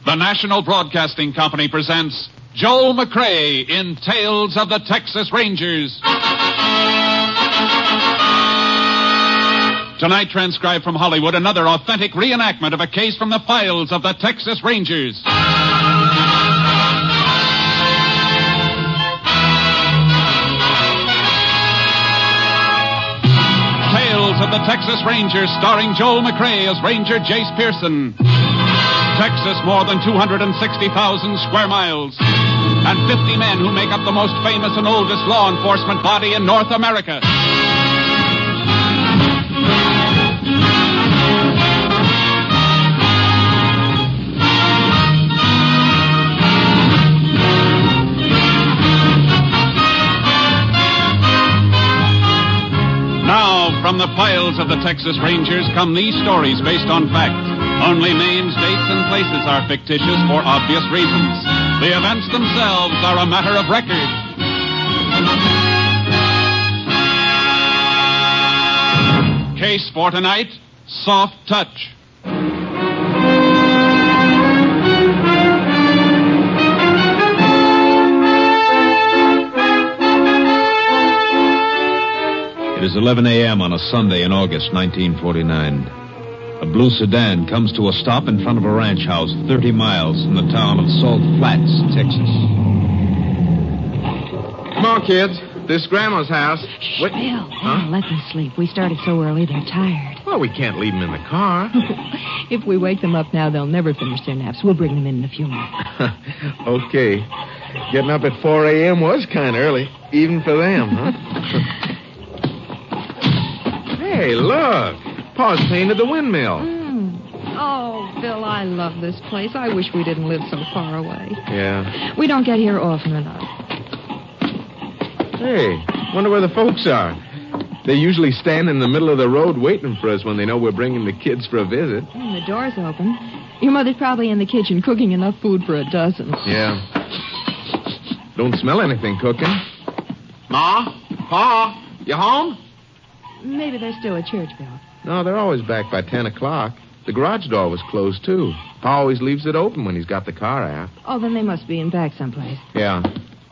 The National Broadcasting Company presents Joel McCrea in Tales of the Texas Rangers. Tonight, transcribed from Hollywood, another authentic reenactment of a case from the files of the Texas Rangers. Tales of the Texas Rangers, starring Joel McCrea as Ranger Jace Pearson. Texas, more than 260,000 square miles. And 50 men who make up the most famous and oldest law enforcement body in North America. Now, from the files of the Texas Rangers come these stories based on fact. Only names, dates, and places are fictitious for obvious reasons. The events themselves are a matter of record. Case for tonight, Soft Touch. It is 11 a.m. on a Sunday in August 1949. A blue sedan comes to a stop in front of a ranch house 30 miles from the town of Salt Flats, Texas. Come on, kids. This is Grandma's house. Shh, Bill. Let them sleep. We started so early, they're tired. Well, we can't leave them in the car. If we wake them up now, they'll never finish their naps. We'll bring them in a few minutes. Okay. Getting up at 4 a.m. was kind of early, even for them, huh? Hey, look. Pa's painted the windmill. Oh, Bill, I love this place. I wish we didn't live so far away. Yeah. We don't get here often enough. Hey, wonder where the folks are. They usually stand in the middle of the road waiting for us when they know we're bringing the kids for a visit. The door's open. Your mother's probably in the kitchen cooking enough food for a dozen. Yeah. Don't smell anything cooking. Ma? Pa? You home? Maybe they're still at church, Bill. No, they're always back by 10 o'clock. The garage door was closed, too. Pa always leaves it open when he's got the car out. Oh, then they must be in back someplace. Yeah.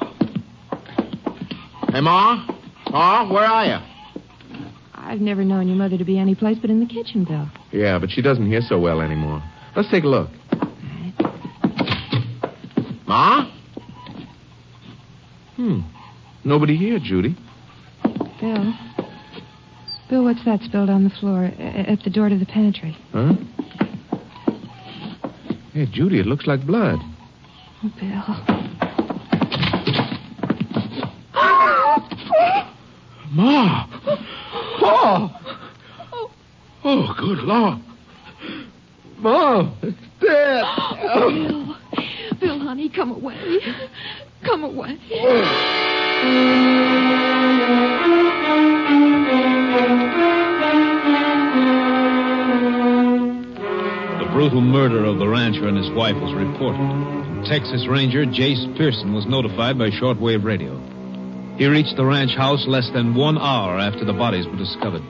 Hey, Ma? Pa, where are you? I've never known your mother to be any place but in the kitchen, Bill. Yeah, but she doesn't hear so well anymore. Let's take a look. All right. Ma? Nobody here, Judy. Bill, what's that spilled on the floor at the door to the pantry? Huh? Hey, Judy, it looks like blood. Oh, Bill. Ma! Pa! Oh, good Lord. Mom, it's dead. Oh, Bill, honey, come away. Come away. The brutal murder of the rancher and his wife was reported. Texas Ranger Jace Pearson was notified by shortwave radio. He reached the ranch house less than 1 hour after the bodies were discovered.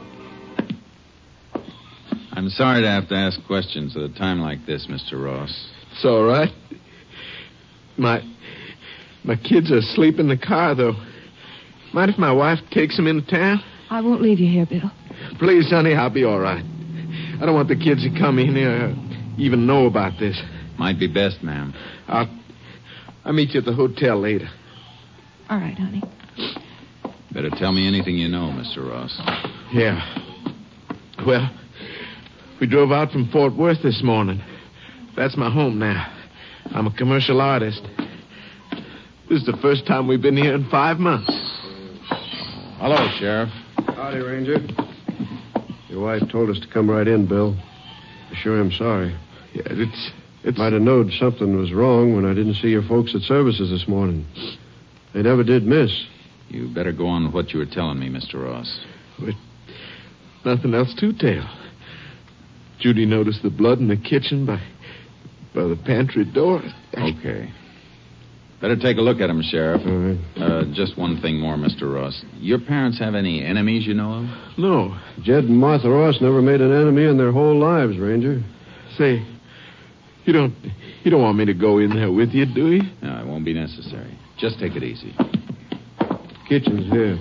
I'm sorry to have to ask questions at a time like this, Mr. Ross. It's all right. My kids are asleep in the car, though. Mind if my wife takes them into town? I won't leave you here, Bill. Please, honey, I'll be all right. I don't want the kids to come in here or even know about this. Might be best, ma'am. I'll meet you at the hotel later. All right, honey. Better tell me anything you know, Mr. Ross. Yeah. Well, we drove out from Fort Worth this morning. That's my home now. I'm a commercial artist. This is the first time we've been here in 5 months. Hello, Sheriff. Howdy, Ranger. Your wife told us to come right in, Bill. I sure am sorry. Yeah, it's... Might have known something was wrong when I didn't see your folks at services this morning. They never did miss. You better go on with what you were telling me, Mr. Ross. With nothing else to tell. Judy noticed the blood in the kitchen by the pantry door. Okay. Better take a look at him, Sheriff. All right. Just one thing more, Mr. Ross. Your parents have any enemies you know of? No. Jed and Martha Ross never made an enemy in their whole lives, Ranger. Say, You don't want me to go in there with you, do you? No, it won't be necessary. Just take it easy. Kitchen's here.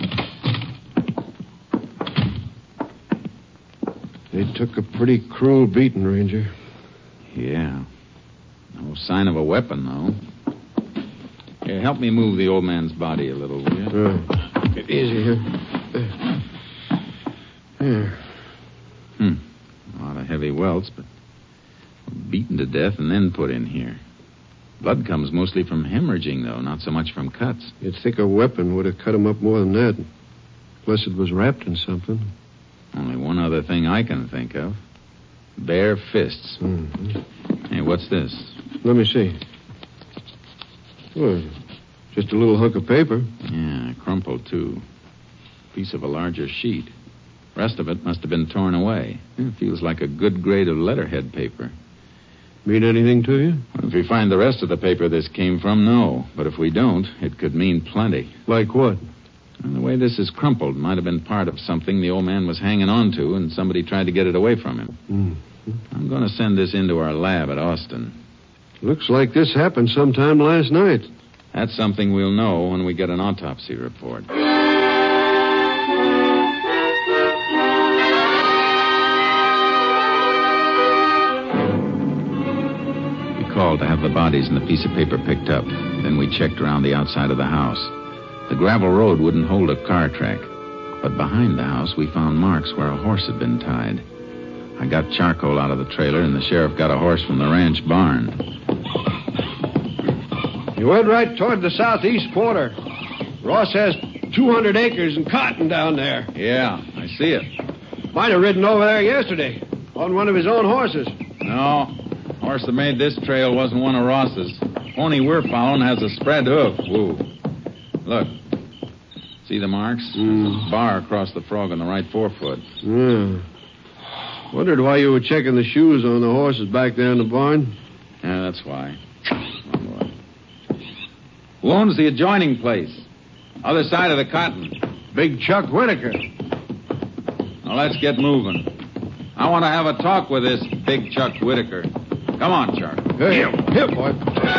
They took a pretty cruel beating, Ranger. Yeah. No sign of a weapon, though. Here, help me move the old man's body a little, will you? Get easy here. Here. A lot of heavy welts, but beaten to death and then put in here. Blood comes mostly from hemorrhaging, though, not so much from cuts. You'd think a weapon would have cut him up more than that. Unless it was wrapped in something. Only one other thing I can think of. Bare fists. Mm-hmm. Hey, what's this? Let me see. Well, just a little hunk of paper. Yeah, crumpled, too. Piece of a larger sheet. Rest of it must have been torn away. It feels like a good grade of letterhead paper. Mean anything to you? If we find the rest of the paper this came from, no. But if we don't, it could mean plenty. Like what? And the way this is crumpled might have been part of something the old man was hanging on to, and somebody tried to get it away from him. Mm-hmm. I'm going to send this into our lab at Austin. Looks like this happened sometime last night. That's something we'll know when we get an autopsy report. Called to have the bodies and the piece of paper picked up. Then we checked around the outside of the house. The gravel road wouldn't hold a car track. But behind the house, we found marks where a horse had been tied. I got charcoal out of the trailer, and the sheriff got a horse from the ranch barn. You went right toward the southeast quarter. Ross has 200 acres and cotton down there. Yeah, I see it. Might have ridden over there yesterday on one of his own horses. No. Horse that made this trail wasn't one of Ross's. Pony we're following has a spread hoof. Whoa. Look. See the marks? There's a bar across the frog on the right forefoot. Yeah. Wondered why you were checking the shoes on the horses back there in the barn. Yeah, that's why. Oh, boy. Who owns the adjoining place? Other side of the cotton. Big Chuck Whitaker. Now, let's get moving. I want to have a talk with this Big Chuck Whitaker. Come on, Chuck. Here, boy.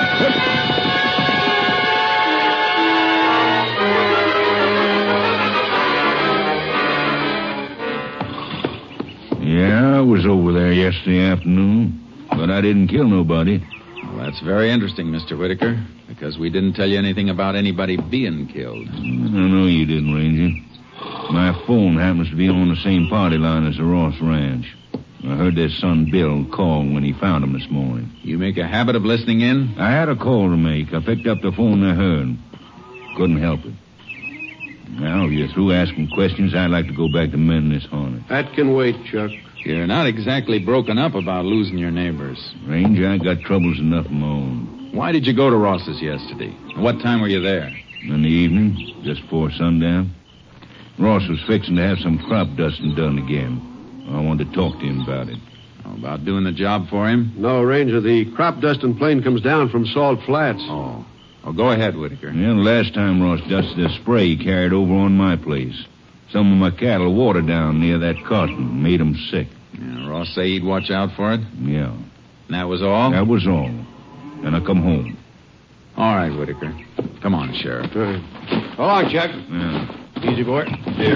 Yeah, I was over there yesterday afternoon, but I didn't kill nobody. Well, that's very interesting, Mr. Whitaker, because we didn't tell you anything about anybody being killed. I know you didn't, Ranger. My phone happens to be on the same party line as the Ross Ranch. I heard their son Bill call when he found him this morning. You make a habit of listening in? I had a call to make. I picked up the phone I heard. Couldn't help it. Now, if you're through asking questions, I'd like to go back to mending this harness. That can wait, Chuck. You're not exactly broken up about losing your neighbors. Ranger, I got troubles enough of my own. Why did you go to Ross's yesterday? What time were you there? In the evening, just before sundown. Ross was fixing to have some crop dusting done again. I wanted to talk to him about it. Oh, about doing the job for him? No, Ranger, the crop dusting plane comes down from Salt Flats. Oh, go ahead, Whitaker. Yeah, the last time Ross dusted a spray he carried over on my place. Some of my cattle watered down near that cotton. Made them sick. Yeah, Ross say he'd watch out for it? Yeah. And that was all? That was all. And I come home. All right, Whitaker. Come on, Sheriff. So long, Chuck. Yeah. Easy, boy. Here.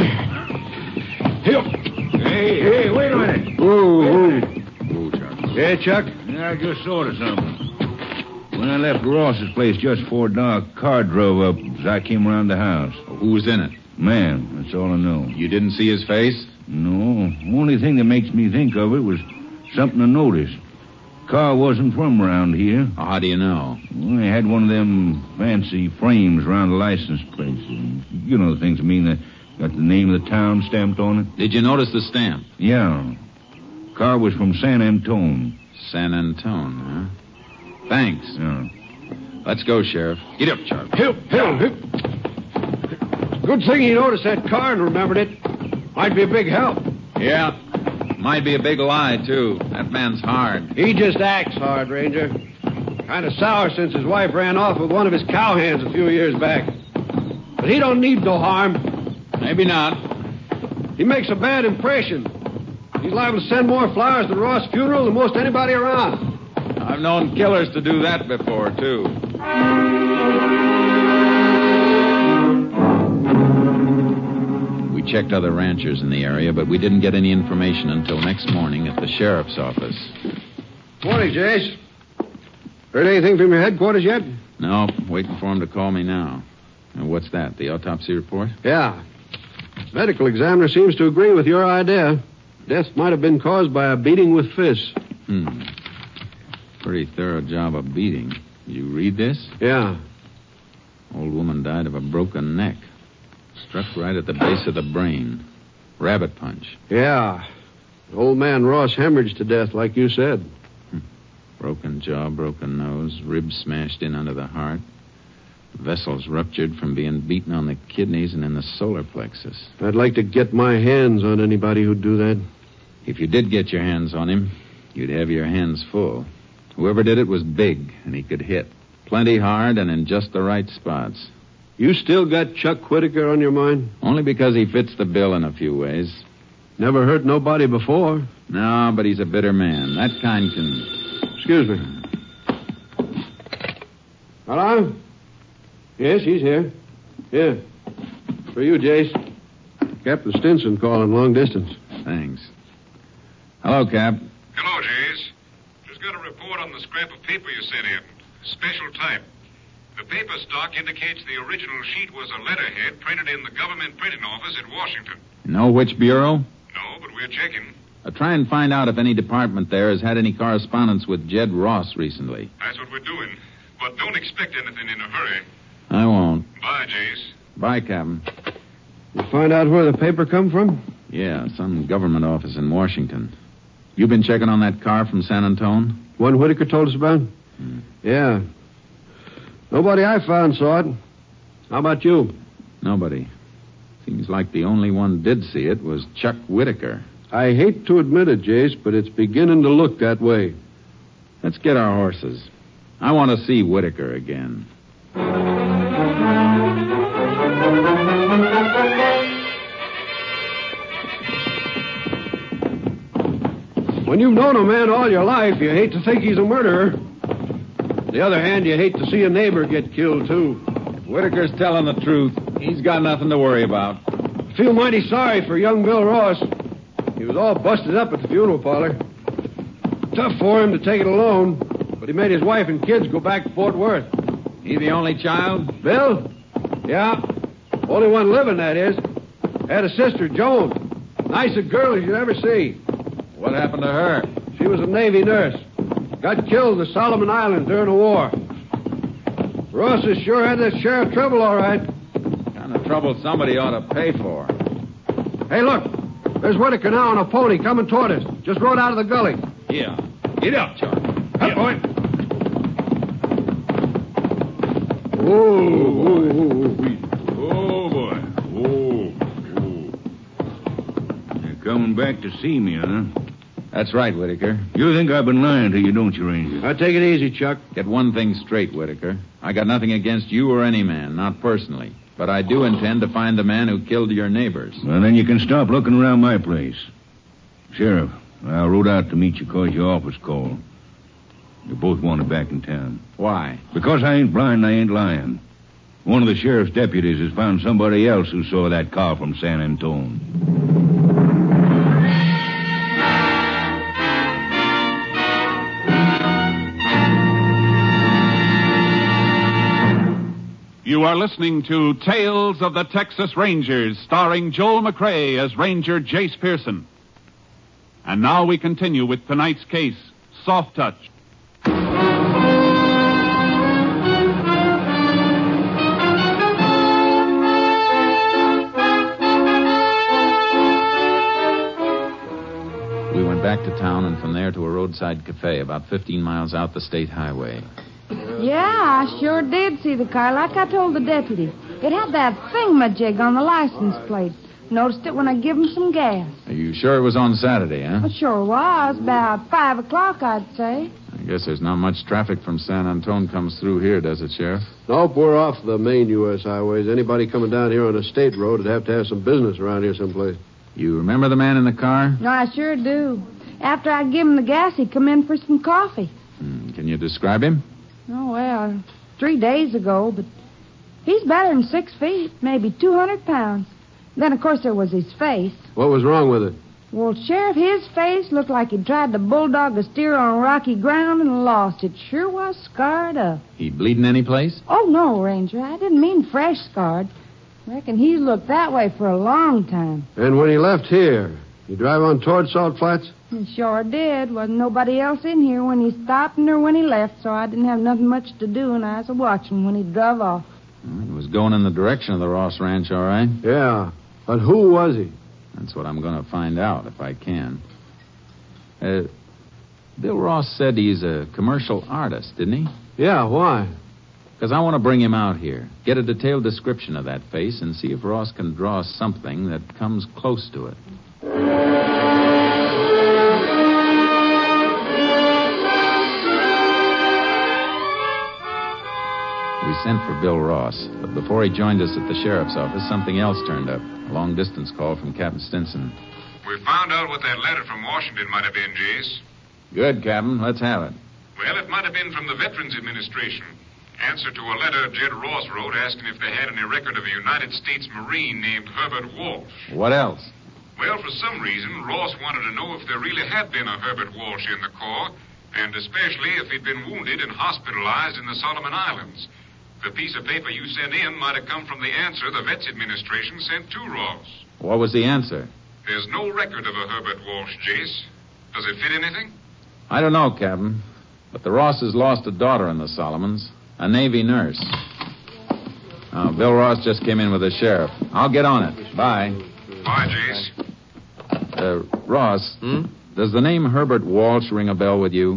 Here. Hey, wait a minute. Ooh, Chuck. Yeah, Chuck? Yeah, I just thought of something. When I left Ross's place just before dark, a car drove up as I came around the house. Who was in it? Man, that's all I know. You didn't see his face? No. Only thing that makes me think of it was something I noticed. Car wasn't from around here. Oh, how do you know? Well, they had one of them fancy frames around the license plate. You know the things I mean. That got the name of the town stamped on it. Did you notice the stamp? Yeah. Car was from San Antone. San Antone, huh? Thanks. Yeah. Let's go, Sheriff. Get up, Chuck. Hip. Good thing he noticed that car and remembered it. Might be a big help. Yeah. Might be a big lie, too. That man's hard. He just acts hard, Ranger. Kind of sour since his wife ran off with one of his cowhands a few years back. But he don't need no harm. Maybe not. He makes a bad impression. He's liable to send more flowers to Ross' funeral than most anybody around. I've known killers to do that before, too. We checked other ranchers in the area, but we didn't get any information until next morning at the sheriff's office. Morning, Jace. Heard anything from your headquarters yet? No, waiting for him to call me now. And what's that, the autopsy report? Yeah. Medical examiner seems to agree with your idea. Death might have been caused by a beating with fists. Pretty thorough job of beating. You read this? Yeah. Old woman died of a broken neck. Struck right at the base of the brain. Rabbit punch. Yeah. Old man Ross hemorrhaged to death, like you said. Broken jaw, broken nose, ribs smashed in under the heart. Vessels ruptured from being beaten on the kidneys and in the solar plexus. I'd like to get my hands on anybody who'd do that. If you did get your hands on him, you'd have your hands full. Whoever did it was big, and he could hit. Plenty hard and in just the right spots. You still got Chuck Whitaker on your mind? Only because he fits the bill in a few ways. Never hurt nobody before. No, but he's a bitter man. That kind can... Excuse me. Hello? Yes, he's here. Here. For you, Jace. Captain Stinson calling long distance. Thanks. Hello, Cap. Hello, Jace. Just got a report on the scrap of paper you sent in. Special type. The paper stock indicates the original sheet was a letterhead printed in the government printing office at Washington. You know which bureau? No, but we're checking. Try and find out if any department there has had any correspondence with Jed Ross recently. That's what we're doing. But don't expect anything in a hurry. I won't. Bye, Jace. Bye, Captain. You find out where the paper come from? Yeah, some government office in Washington. You been checking on that car from San Antone? One Whitaker told us about? Yeah. Nobody I found saw it. How about you? Nobody. Seems like the only one did see it was Chuck Whitaker. I hate to admit it, Jace, but it's beginning to look that way. Let's get our horses. I want to see Whitaker again. When you've known a man all your life, you hate to think he's a murderer. On the other hand, you hate to see a neighbor get killed, too. Whitaker's telling the truth. He's got nothing to worry about. I feel mighty sorry for young Bill Ross. He was all busted up at the funeral parlor. Tough for him to take it alone, but he made his wife and kids go back to Fort Worth. He the only child? Bill? Yeah. Only one living, that is. Had a sister, Joan. Nice a girl as you'd ever see. What happened to her? She was a Navy nurse. Got killed in the Solomon Islands during the war. Ross has sure had that sheriff trouble, all right. Kind of trouble somebody ought to pay for. Hey, look. There's Whitaker now on a pony coming toward us. Just rode out of the gully. Yeah. Get up, Chuck. Up, boy. Oh, boy. You're coming back to see me, huh? That's right, Whitaker. You think I've been lying to you, don't you, Ranger? Now, take it easy, Chuck. Get one thing straight, Whitaker. I got nothing against you or any man, not personally. But I do intend to find the man who killed your neighbors. Well, then you can stop looking around my place. Sheriff, I rode out to meet you because your office called. You both wanted back in town. Why? Because I ain't blind and I ain't lying. One of the sheriff's deputies has found somebody else who saw that car from San Antone. You are listening to Tales of the Texas Rangers, starring Joel McCrea as Ranger Jace Pearson. And now we continue with tonight's case, Soft Touch. We went back to town and from there to a roadside cafe about 15 miles out the state highway. Yeah, I sure did see the car, like I told the deputy. It had that thingamajig on the license plate. Noticed it when I give him some gas. Are you sure it was on Saturday, huh? It sure was. About 5 o'clock, I'd say. I guess there's not much traffic from San Antone comes through here, does it, Sheriff? Nope, we're off the main U.S. highways. Anybody coming down here on a state road would have to have some business around here someplace. You remember the man in the car? No, I sure do. After I give him the gas, he come in for some coffee. Can you describe him? Oh, well, 3 days ago, but he's better than 6 feet, maybe 200 pounds. Then, of course, there was his face. What was wrong with it? Well, Sheriff, his face looked like he tried to bulldog a steer on rocky ground and lost. It sure was scarred up. He bleeding any place? Oh, no, Ranger. I didn't mean fresh scarred. Reckon he's looked that way for a long time. And when he left here, you drive on toward Salt Flats? He sure did. Wasn't nobody else in here when he stopped or when he left, so I didn't have nothing much to do, and I was watching when he drove off. He was going in the direction of the Ross Ranch, all right. Yeah. But who was he? That's what I'm going to find out, if I can. Bill Ross said he's a commercial artist, didn't he? Yeah, why? Because I want to bring him out here, get a detailed description of that face, and see if Ross can draw something that comes close to it. We sent for Bill Ross, but before he joined us at the sheriff's office, something else turned up. A long-distance call from Captain Stinson. We found out what that letter from Washington might have been, Jace. Good, Captain. Let's have it. Well, it might have been from the Veterans Administration. Answer to a letter Jed Ross wrote asking if they had any record of a United States Marine named Herbert Walsh. What else? Well, for some reason, Ross wanted to know if there really had been a Herbert Walsh in the Corps, and especially if he'd been wounded and hospitalized in the Solomon Islands. The piece of paper you sent in might have come from the answer the Vets Administration sent to Ross. What was the answer? There's no record of a Herbert Walsh, Jace. Does it fit anything? I don't know, Captain. But the Rosses lost a daughter in the Solomons, a Navy nurse. Bill Ross just came in with the sheriff. I'll get on it. Bye. Bye, Jace. Ross, does the name Herbert Walsh ring a bell with you?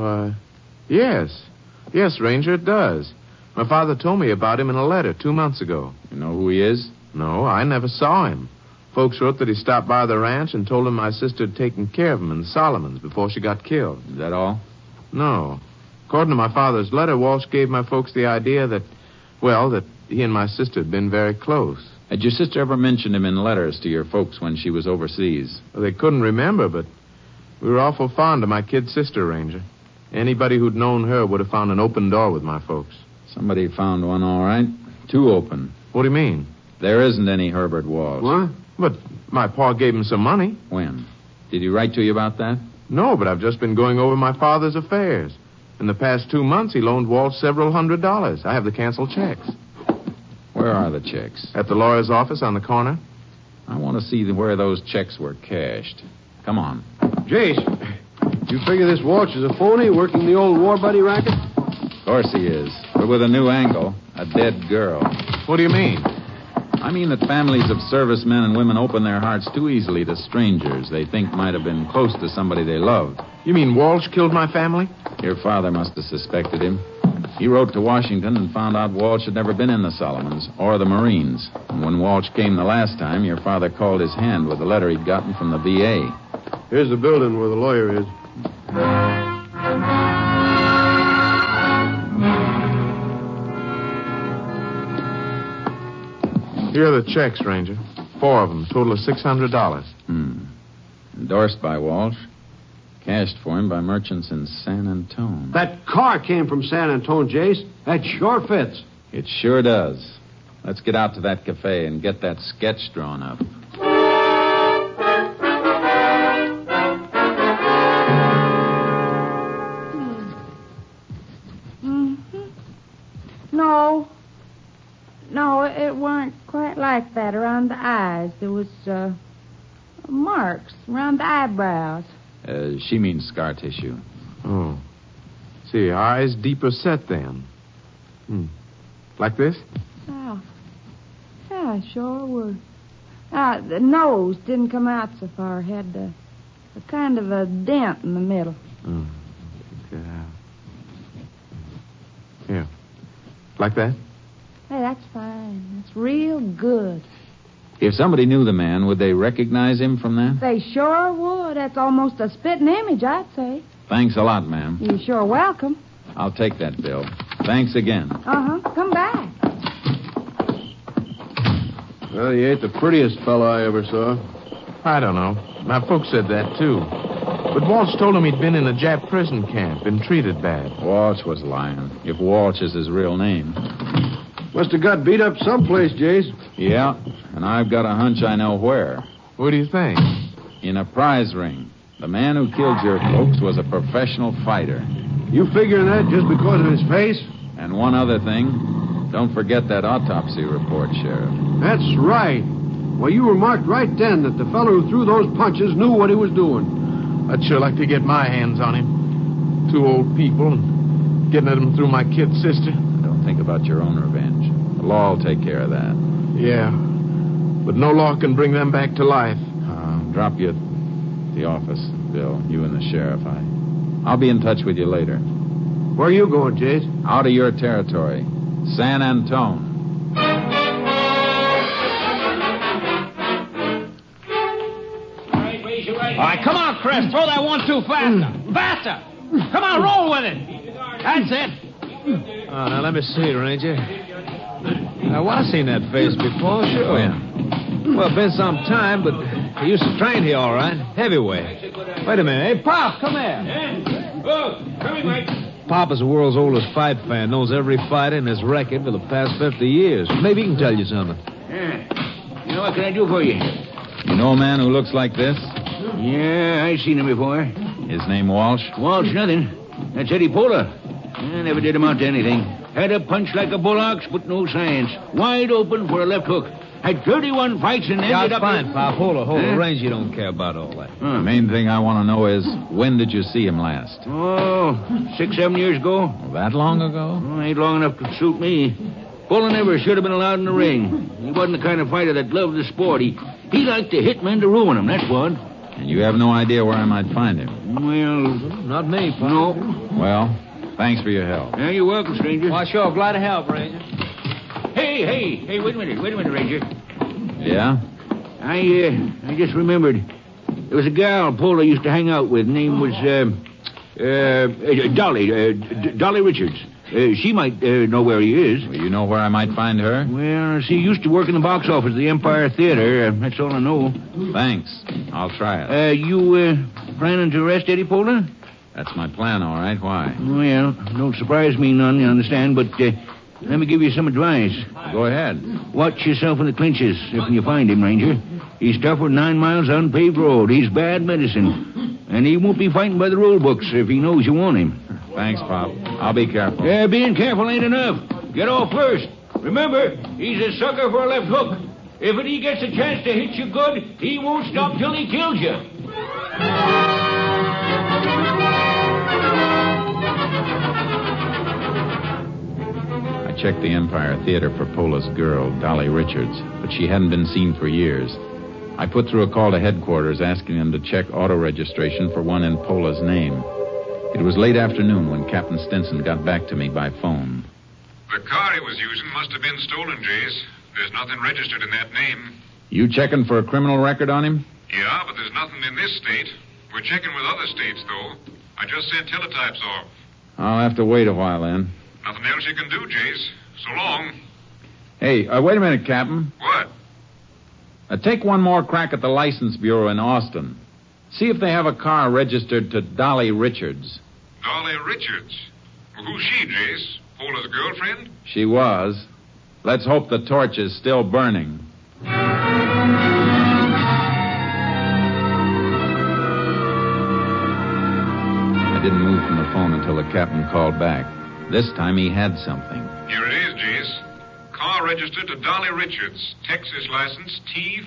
Yes. Yes, Ranger, it does. My father told me about him in a letter 2 months ago. You know who he is? No, I never saw him. Folks wrote that he stopped by the ranch and told him my sister had taken care of him in the Solomons before she got killed. Is that all? No. According to my father's letter, Walsh gave my folks the idea that he and my sister had been very close. Had your sister ever mentioned him in letters to your folks when she was overseas? Well, they couldn't remember, but we were awful fond of my kid sister, Ranger. Anybody who'd known her would have found an open door with my folks. Somebody found one, all right. 2 open. What do you mean? There isn't any Herbert Walsh. What? But my pa gave him some money. When? Did he write to you about that? No, but I've just been going over my father's affairs. In the past 2 months, he loaned Walsh several $100s. I have the canceled checks. Where are the checks? At the lawyer's office on the corner. I want to see where those checks were cashed. Come on. Jace, you figure this Walsh is a phony working the old war buddy racket? Of course he is. But with a new angle. A dead girl. What do you mean? I mean that families of servicemen and women open their hearts too easily to strangers they think might have been close to somebody they loved. You mean Walsh killed my family? Your father must have suspected him. He wrote to Washington and found out Walsh had never been in the Solomons or the Marines. And when Walsh came the last time, your father called his hand with a letter he'd gotten from the VA. Here's the building where the lawyer is. Here are the checks, Ranger. 4 of them, total of $600. Endorsed by Walsh. Cashed for him by merchants in San Antone. That car came from San Antone, Jace. That sure fits. It sure does. Let's get out to that cafe and get that sketch drawn up. No, it weren't quite like that around the eyes. There was marks around the eyebrows. She means scar tissue. Oh. See, eyes deeper set then. Like this? Yeah, sure were. The nose didn't come out so far. Had a kind of a dent in the middle. Here. Like that? Hey, that's fine. That's real good. If somebody knew the man, would they recognize him from that? They sure would. That's almost a spitting image, I'd say. Thanks a lot, ma'am. You're sure welcome. I'll take that bill. Thanks again. Come back. Well, he ain't the prettiest fellow I ever saw. I don't know. My folks said that, too. But Walsh told him he'd been in a Jap prison camp, been treated bad. Walsh was lying, if Walsh is his real name. Must have got beat up someplace, Jace. Yeah, and I've got a hunch I know where. What do you think? In a prize ring. The man who killed your folks was a professional fighter. You figuring that just because of his face? And one other thing. Don't forget that autopsy report, Sheriff. That's right. Well, you remarked right then that the fellow who threw those punches knew what he was doing. I'd sure like to get my hands on him. 2 old people and getting at him through my kid sister. Don't think about your own revenge. The law will take care of that. Yeah. But no law can bring them back to life. I'll drop you at the office, Bill. You and the sheriff. I'll be in touch with you later. Where are you going, Jace? Out of your territory. San Antone. All right, come on, Chris. Throw that 1-2 faster. Faster. Come on, roll with it. That's it. Oh, now let me see, Ranger. Now, I've seen that face before, sure. Yeah. Well, been some time, but he used to train here, all right. Heavyweight. Wait a minute. Hey, Pop, come here. Oh, come here, Mike. Pop is the world's oldest fight fan, knows every fighter in his record for the past 50 years. Maybe he can tell you something. Yeah. You know, what can I do for you? You know a man who looks like this? Yeah, I've seen him before. His name Walsh? Walsh, nothing. That's Eddie Pola. I never did amount to anything. Had a punch like a bull ox, but no science. Wide open for a left hook. Had 31 fights and ended up... fine, Pop. Hold on. Ranger, you don't care about all that. The main thing I want to know is, when did you see him last? Oh, 6, 7 years ago. Well, that long ago? Oh, ain't long enough to suit me. Pola never should have been allowed in the ring. He wasn't the kind of fighter that loved the sport. He liked to hit men to ruin them, that's what. And you have no idea where I might find him? Well... Not me, Pop. No. Well, thanks for your help. Yeah, you're welcome, stranger. Well, sure. Glad to help, Ranger. Hey, wait a minute, Ranger. Yeah? I just remembered. There was a gal Pola used to hang out with. Name was, Dolly Richards. She might know where he is. Well, you know where I might find her? Well, she used to work in the box office of the Empire Theater. That's all I know. Thanks. I'll try it. You planning to arrest Eddie Pola? That's my plan, all right. Why? Well, don't surprise me none, you understand, but let me give you some advice. Go ahead. Watch yourself in the clinches if you find him, Ranger. He's tougher than 9 miles on paved road. He's bad medicine. And he won't be fighting by the rule books if he knows you want him. Thanks, Pop. I'll be careful. Yeah, being careful ain't enough. Get off first. Remember, he's a sucker for a left hook. If he gets a chance to hit you good, he won't stop till he kills you. I checked the Empire Theater for Pola's girl, Dolly Richards, but she hadn't been seen for years. I put through a call to headquarters asking them to check auto registration for one in Pola's name. It was late afternoon when Captain Stinson got back to me by phone. The car he was using must have been stolen, Jace. There's nothing registered in that name. You checking for a criminal record on him? Yeah, but there's nothing in this state. We're checking with other states, though. I just sent teletypes off. I'll have to wait a while then. Nothing else you can do, Jace. So long. Hey, wait a minute, Captain. What? Take one more crack at the License Bureau in Austin. See if they have a car registered to Dolly Richards. Dolly Richards? Well, who's she, Jace? Pola's girlfriend? She was. Let's hope the torch is still burning. I didn't move from the phone until the captain called back. This time he had something. Here it is, Jace. Car registered to Dolly Richards. Texas license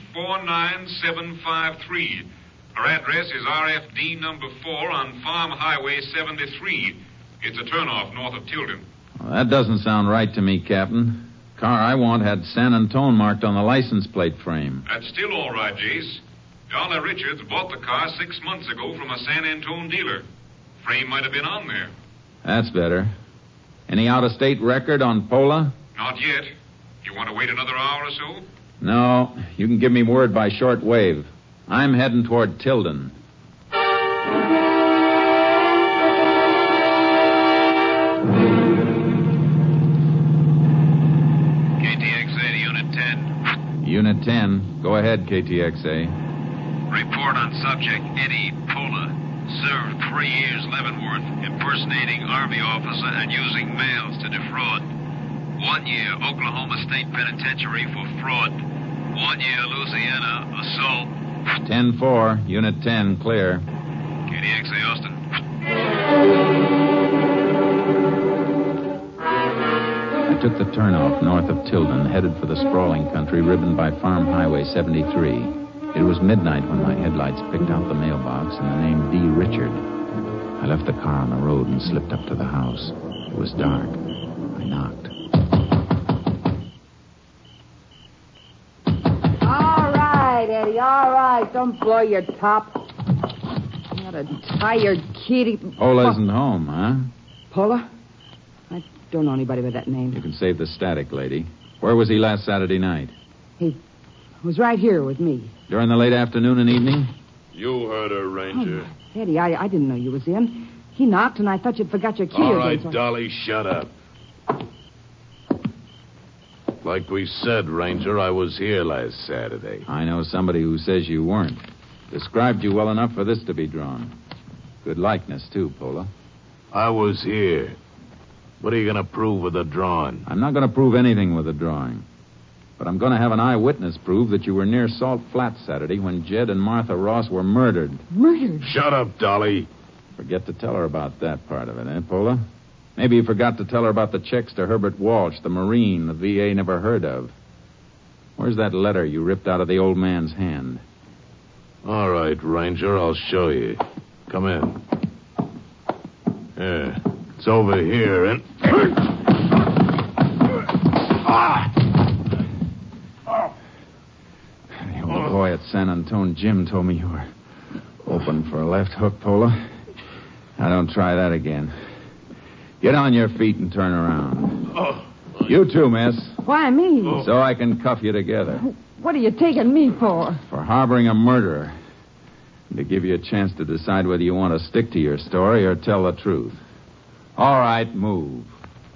T49753. Her address is RFD number 4 on Farm Highway 73. It's a turnoff north of Tilden. Well, that doesn't sound right to me, Captain. Car I want had San Antone marked on the license plate frame. That's still all right, Jace. Dolly Richards bought the car 6 months ago from a San Antone dealer. Frame might have been on there. That's better. Any out-of-state record on Pola? Not yet. You want to wait another hour or so? No. You can give me word by short wave. I'm heading toward Tilden. KTXA to Unit 10. Unit 10. Go ahead, KTXA. Report on subject Eddie Pola. Served 3 years Leavenworth, impersonating Army officer and using mails to defraud. 1 year Oklahoma State Penitentiary for fraud. 1 year Louisiana assault. 10-4, Unit 10, clear. KDXA Austin. I took the turnoff north of Tilden, headed for the sprawling country ribboned by Farm Highway 73. It was midnight when my headlights picked out the mailbox and the name D. Richard. I left the car on the road and slipped up to the house. It was dark. I knocked. All right, Eddie, all right. Don't blow your top. What a tired kitty. Pola isn't home, huh? Pola? I don't know anybody with that name. You can save the static, lady. Where was he last Saturday night? He was right here with me. During the late afternoon and evening? You heard her, Ranger. Oh, Eddie, I didn't know you was in. He knocked, and I thought you'd forgot your key. All right, again, so Dolly, shut up. Like we said, Ranger, I was here last Saturday. I know somebody who says you weren't. Described you well enough for this to be drawn. Good likeness, too, Pola. I was here. What are you going to prove with the drawing? I'm not going to prove anything with the drawing. But I'm going to have an eyewitness prove that you were near Salt Flat Saturday when Jed and Martha Ross were murdered. Murdered? Shut up, Dolly. Forget to tell her about that part of it, eh, Pola? Maybe you forgot to tell her about the checks to Herbert Walsh, the Marine the VA never heard of. Where's that letter you ripped out of the old man's hand? All right, Ranger, I'll show you. Come in. Yeah, it's over here, and... The old boy at San Antone, Jim, told me you were open for a left hook, Pola. Now, don't try that again. Get on your feet and turn around. You too, miss. Why me? So I can cuff you together. What are you taking me for? For harboring a murderer. And to give you a chance to decide whether you want to stick to your story or tell the truth. All right, move.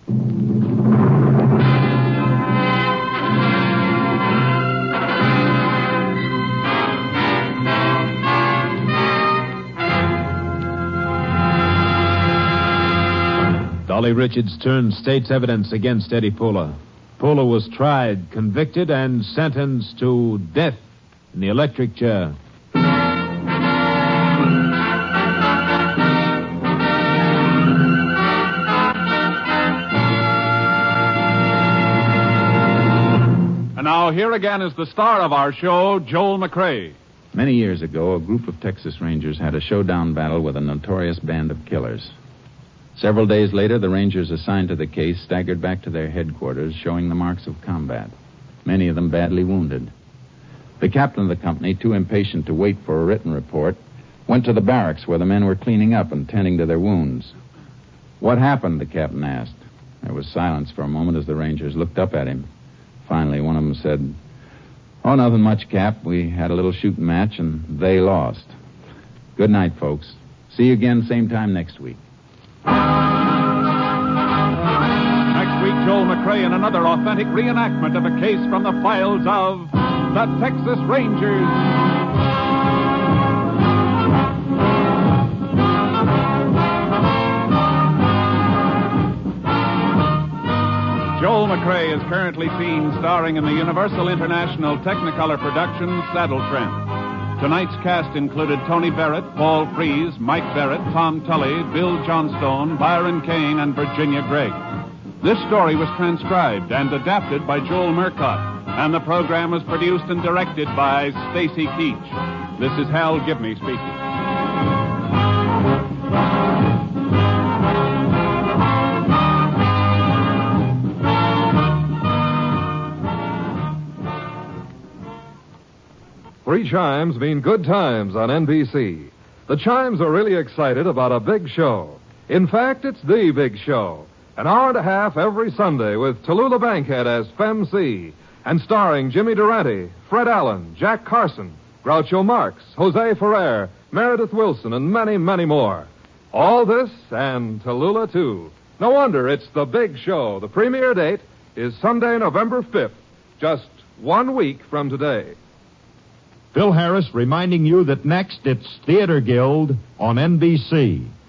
Dolly Richards turned state's evidence against Eddie Pola. Pola was tried, convicted, and sentenced to death in the electric chair. And now here again is the star of our show, Joel McCrea. Many years ago, a group of Texas Rangers had a showdown battle with a notorious band of killers. Several days later, the Rangers assigned to the case staggered back to their headquarters, showing the marks of combat, many of them badly wounded. The captain of the company, too impatient to wait for a written report, went to the barracks where the men were cleaning up and tending to their wounds. What happened, the captain asked. There was silence for a moment as the Rangers looked up at him. Finally, one of them said, "Oh, nothing much, Cap. We had a little shooting match, and they lost. Good night, folks. See you again same time next week." Next week, Joel McCrea in another authentic reenactment of a case from the files of the Texas Rangers. Joel McCrea is currently seen starring in the Universal International Technicolor production Saddle Tramp. Tonight's cast included Tony Barrett, Paul Frees, Mike Barrett, Tom Tully, Bill Johnstone, Byron Kane, and Virginia Gregg. This story was transcribed and adapted by Joel Murcott, and the program was produced and directed by Stacy Keach. This is Hal Gibney speaking. Three chimes mean good times on NBC. The chimes are really excited about a big show. In fact, it's the big show. An hour and a half every Sunday with Tallulah Bankhead as Fem C, and starring Jimmy Durante, Fred Allen, Jack Carson, Groucho Marx, Jose Ferrer, Meredith Wilson, and many, many more. All this and Tallulah, too. No wonder it's the big show. The premiere date is Sunday, November 5th, just 1 week from today. Phil Harris reminding you that next it's Theater Guild on NBC.